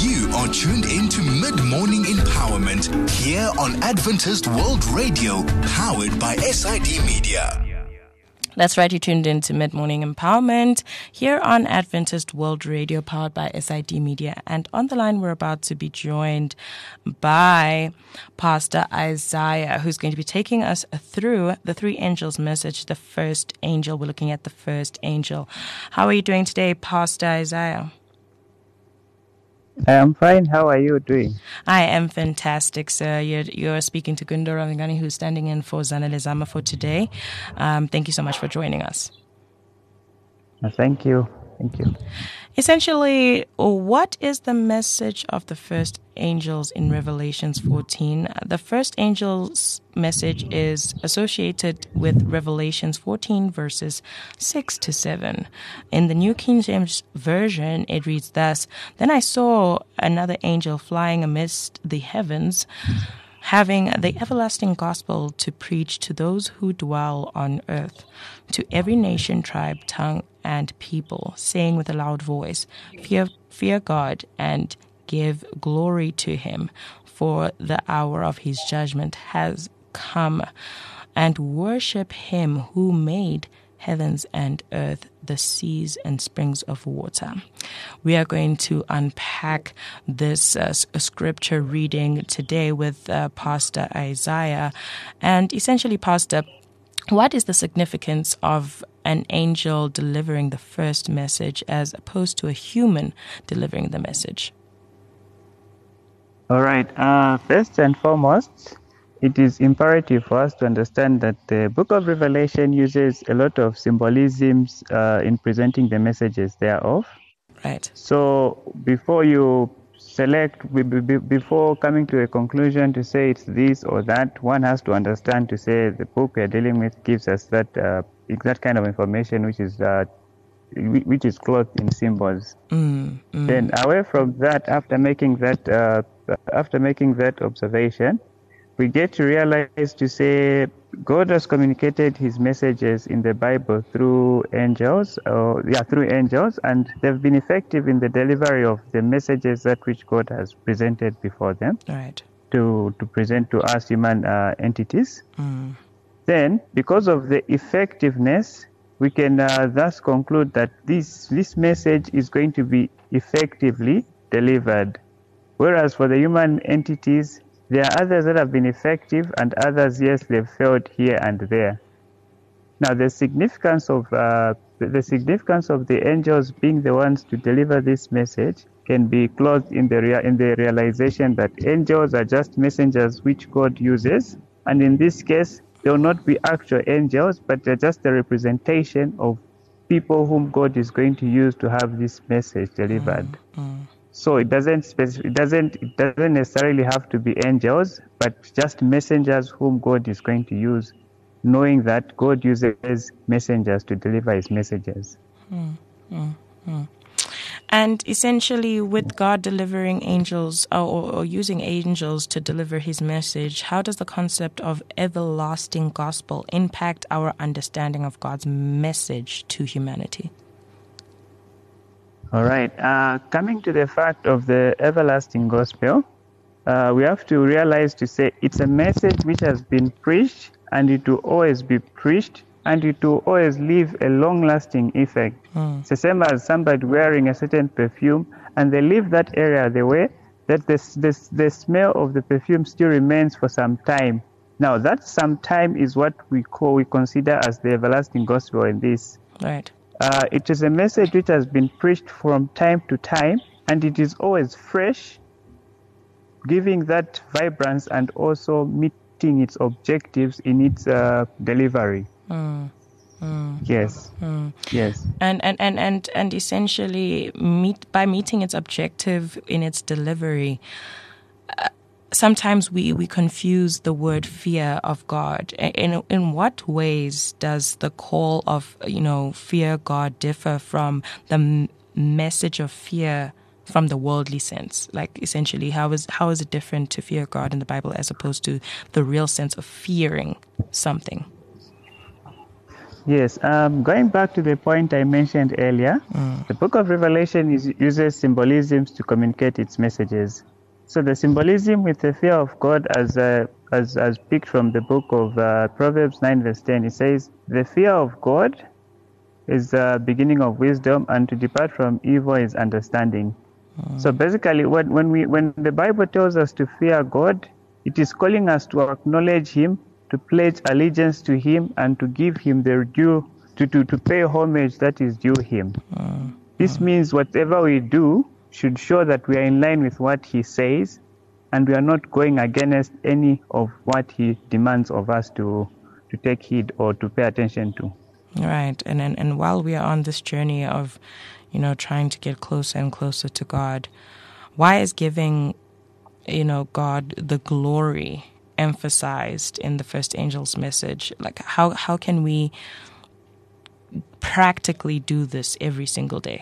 You are tuned into Mid-Morning Empowerment here on Adventist World Radio, powered by SID Media. That's right, you tuned in to Mid-Morning Empowerment here on Adventist World Radio, powered by SID Media. And on the line, we're about to be joined by Pastor Isaiah, who's going to be taking us through the three angels' message. The first angel, we're looking at the first angel. How are you doing today, Pastor Isaiah? I'm fine. How are you doing? I am fantastic, sir. You're speaking to Gundo Ravingani, who's standing in for Zanele Zama for today. Thank you so much for joining us. Thank you. Thank you. Essentially, what is the message of the first angels in Revelations 14? The first angel's message is associated with Revelations 14 verses 6 to 7. In the New King James Version, it reads thus: "Then I saw another angel flying amidst the heavens, having the everlasting gospel to preach to those who dwell on earth, to every nation, tribe, tongue, and people, saying with a loud voice, Fear God and give glory to him, for the hour of his judgment has come, and worship him who made heavens and earth, the seas and springs of water." We are going to unpack this scripture reading today with Pastor Isaiah. And essentially, Pastor, what is the significance of an angel delivering the first message as opposed to a human delivering the message? All right. First and foremost, it is imperative for us to understand that the book of Revelation uses a lot of symbolisms in presenting the messages thereof. Right. So before you select, before coming to a conclusion to say it's this or that, one has to understand to say the book we're dealing with gives us that exact kind of information which is clothed in symbols. Then away from that, after making that observation, we get to realize to say God has communicated his messages in the Bible through angels, and they've been effective in the delivery of the messages that which God has presented before them, right, to present to us human entities. Then, because of the effectiveness, we can thus conclude that this message is going to be effectively delivered. Whereas for the human entities, there are others that have been effective and others, yes, they've failed here and there. Now, the significance of the angels being the ones to deliver this message can be clothed in the realization that angels are just messengers which God uses, and in this case, they will not be actual angels, but they're just a representation of people whom God is going to use to have this message delivered. So it doesn't necessarily have to be angels, but just messengers whom God is going to use, knowing that God uses messengers to deliver his messages. And essentially, with God delivering angels or using angels to deliver his message, how does the concept of everlasting gospel impact our understanding of God's message to humanity? All right. Coming to the fact of the everlasting gospel, we have to realize to say it's a message which has been preached, and it will always be preached, and it will always leave a long-lasting effect. It's the same as somebody wearing a certain perfume, and they leave that area the way that the smell of the perfume still remains for some time. Now, that some time is what we consider as the everlasting gospel in this. Right. It is a message which has been preached from time to time, and it is always fresh, giving that vibrance and also meeting its objectives in its delivery. Yes. Yes. And essentially, by meeting its objective in its delivery, sometimes we confuse the word fear of God. In what ways does the call of, fear God differ from the message of fear from the worldly sense? Like, essentially, how is it different to fear God in the Bible as opposed to the real sense of fearing something? Yes, going back to the point I mentioned earlier, the book of Revelation uses symbolisms to communicate its messages. So the symbolism with the fear of God, as picked from the book of Proverbs 9 verse 10, it says, the fear of God is the beginning of wisdom, and to depart from evil is understanding. So basically, when the Bible tells us to fear God, it is calling us to acknowledge Him, to pledge allegiance to Him, and to give Him the due, to pay homage that is due Him. This means whatever we do should show that we are in line with what He says, and we are not going against any of what He demands of us to take heed or to pay attention to. Right. And while we are on this journey of, trying to get closer and closer to God, why is giving, God the glory emphasized in the first angel's message? Like, how can we practically do this every single day?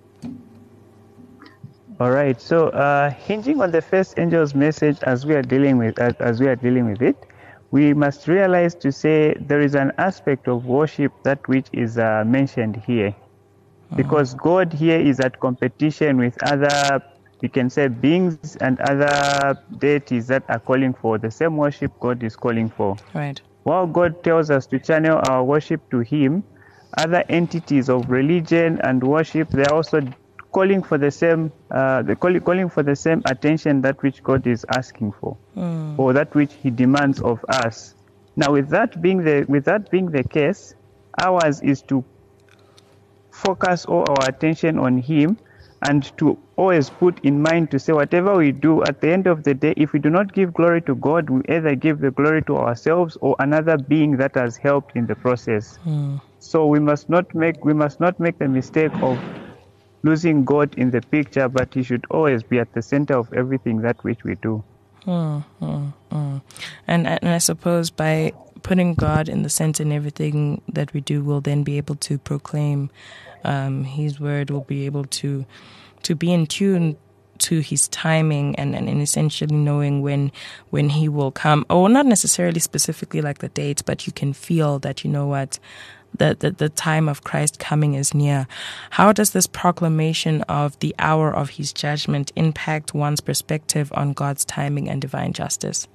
All right. So, hinging on the first angel's message, as we are dealing with it, we must realize to say there is an aspect of worship that which is mentioned here, because God here is at competition with other, you can say, beings and other deities that are calling for the same worship God is calling for. Right. While God tells us to channel our worship to Him, other entities of religion and worship, they are also calling for the same, calling for the same attention that which God is asking for, or that which He demands of us. Now, with that being the case, ours is to focus all our attention on Him, and to always put in mind to say whatever we do, at the end of the day, if we do not give glory to God, we either give the glory to ourselves or another being that has helped in the process. So we must not make the mistake of losing God in the picture, but He should always be at the center of everything that which we do. And I suppose by putting God in the center in everything that we do, we'll then be able to proclaim His word. We'll be able to be in tune to His timing and essentially knowing when He will come, or not necessarily specifically like the date, but you can feel that, the time of Christ coming is near. How does this proclamation of the hour of His judgment impact one's perspective on God's timing and divine justice?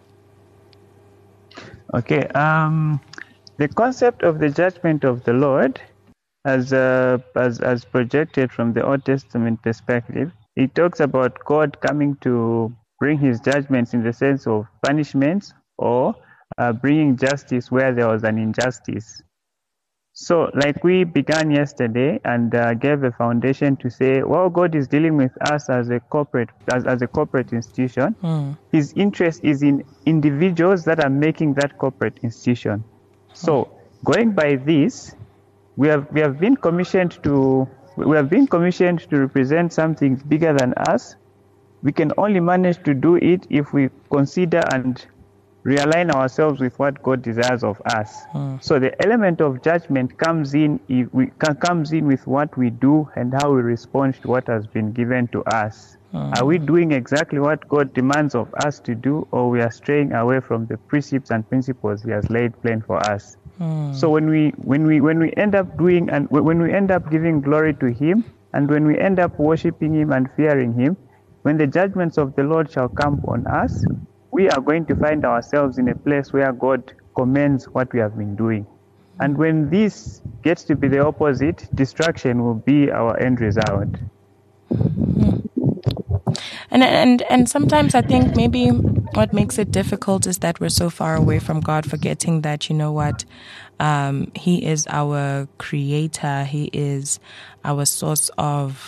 Okay, the concept of the judgment of the Lord, as projected from the Old Testament perspective, it talks about God coming to bring His judgments in the sense of punishments, or bringing justice where there was an injustice. So, like we began yesterday and gave a foundation to say, while God is dealing with us as a corporate institution, His interest is in individuals that are making that corporate institution. So, going by this, we have been commissioned to represent something bigger than us. We can only manage to do it if we consider and realign ourselves with what God desires of us. So the element of judgment comes in with what we do and how we respond to what has been given to us. Are we doing exactly what God demands of us to do, or we are straying away from the precepts and principles He has laid plain for us? So when we end up doing, and when we end up giving glory to Him, and when we end up worshiping Him and fearing Him, when the judgments of the Lord shall come on us, we are going to find ourselves in a place where God commends what we have been doing. And when this gets to be the opposite, destruction will be our end result. And sometimes I think maybe what makes it difficult is that we're so far away from God, forgetting that, He is our creator. He is our source of,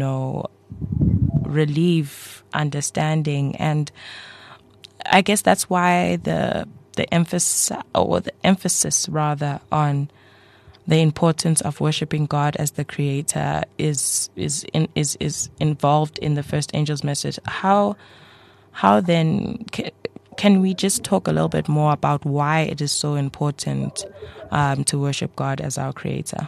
relief, understanding. And I guess that's why the emphasis rather on the importance of worshiping God as the Creator is involved in the first angel's message. How then can we just talk a little bit more about why it is so important to worship God as our Creator?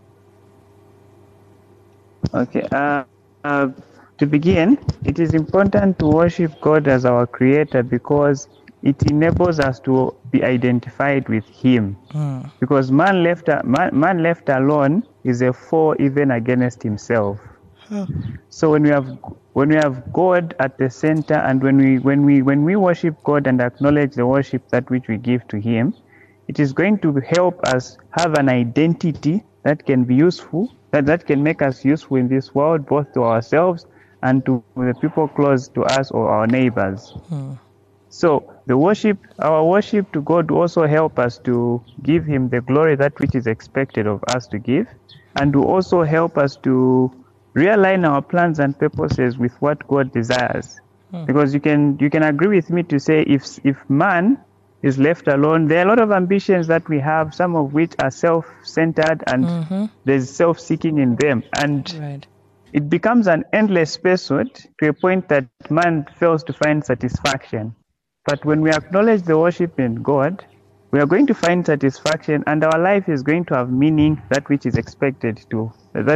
Okay. To begin, it is important to worship God as our Creator because it enables us to be identified with him. Because man left alone is a foe even against himself. So when we have God at the center, and when we worship God and acknowledge the worship that which we give to him, it is going to help us have an identity that can be useful, that can make us useful in this world, both to ourselves and to the people close to us or our neighbors. So our worship to God will also help us to give him the glory that which is expected of us to give, and will also help us to realign our plans and purposes with what God desires. Because you can agree with me to say if man is left alone, there are a lot of ambitions that we have, some of which are self-centered, and there's self-seeking in them. And it becomes an endless pursuit to a point that man fails to find satisfaction. But when we acknowledge the worship in God, we are going to find satisfaction, and our life is going to have meaning, that which is expected to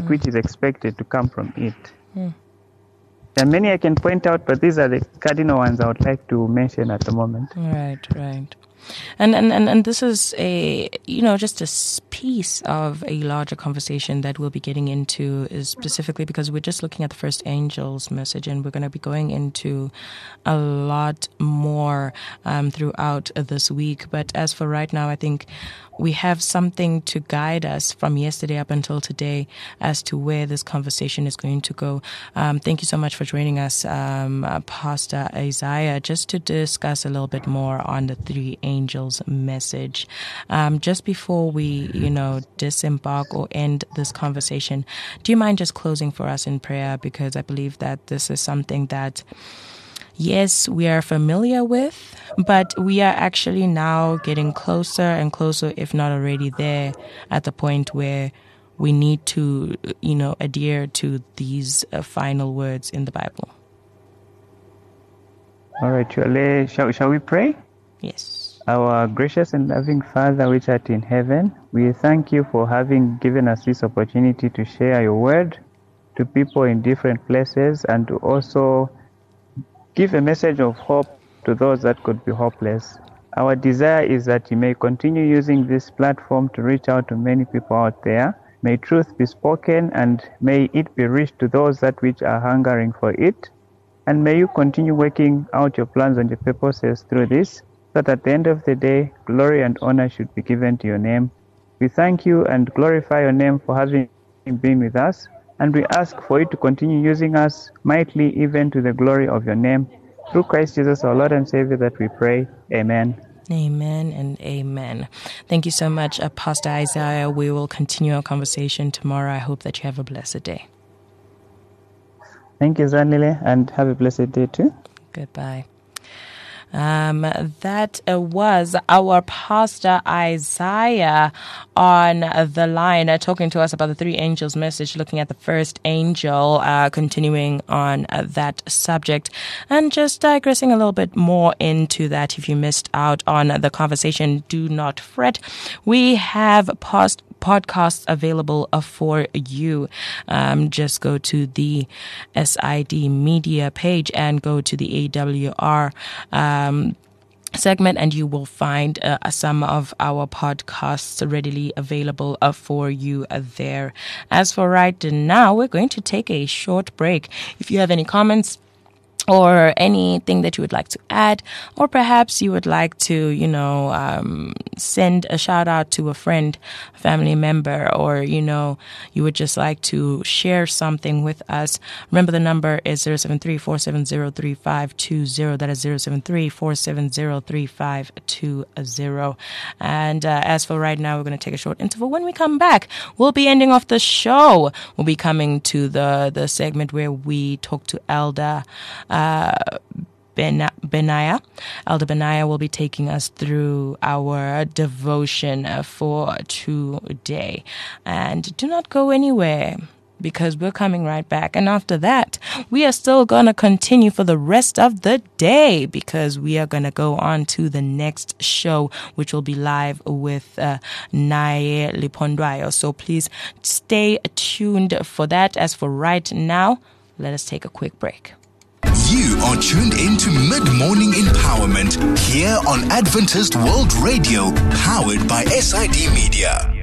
come from it. There are many I can point out, but these are the cardinal ones I would like to mention at the moment. Right. And this is just a piece of a larger conversation that we'll be getting into, is specifically because we're just looking at the first angel's message, and we're going to be going into a lot more throughout this week. But as for right now, I think we have something to guide us from yesterday up until today as to where this conversation is going to go. Thank you so much for joining us, Pastor Isaiah, just to discuss a little bit more on the three angels message. Just before we, disembark or end this conversation, do you mind just closing for us in prayer? Because I believe that this is something that, yes, we are familiar with, but we are actually now getting closer and closer, if not already there, at the point where we need to, adhere to these final words in the Bible. All right, Chole, shall we pray? Yes. Our gracious and loving Father, which art in heaven, we thank you for having given us this opportunity to share your word to people in different places, and to also give a message of hope to those that could be hopeless. Our desire is that you may continue using this platform to reach out to many people out there. May truth be spoken, and may it be reached to those that which are hungering for it. And may you continue working out your plans and your purposes through this, so that at the end of the day, glory and honor should be given to your name. We thank you and glorify your name for having been with us, and we ask for you to continue using us mightily, even to the glory of your name. Through Christ Jesus, our Lord and Savior, that we pray. Amen. Amen and amen. Thank you so much, Pastor Isaiah. We will continue our conversation tomorrow. I hope that you have a blessed day. Thank you, Zanile, and have a blessed day too. Goodbye. That was our Pastor Isaiah on the line, talking to us about the three angels message, looking at the first angel, continuing on that subject, and just digressing a little bit more into that. If you missed out on the conversation, do not fret. We have podcasts available for you. Just go to the SID Media page and go to the AWR segment, and you will find some of our podcasts readily available for you there. As for right now, we're going to take a short break. If you have any comments or anything that you would like to add, or perhaps you would like to, send a shout out to a friend, family member, or, you would just like to share something with us, remember the number is 073-470-3520. That is 073-470-3520. And as for right now, we're going to take a short interval. When we come back, we'll be ending off the show. We'll be coming to the segment where we talk to Elder Benaiah. Elder Benaiah will be taking us through our devotion for today. And do not go anywhere, because we're coming right back. And after that, we are still going to continue for the rest of the day, because we are going to go on to the next show, which will be live with Naye Lipondwayo. So please stay tuned for that. As for right now, let us take a quick break. You are tuned into Mid-Morning Empowerment here on Adventist World Radio, powered by SID Media.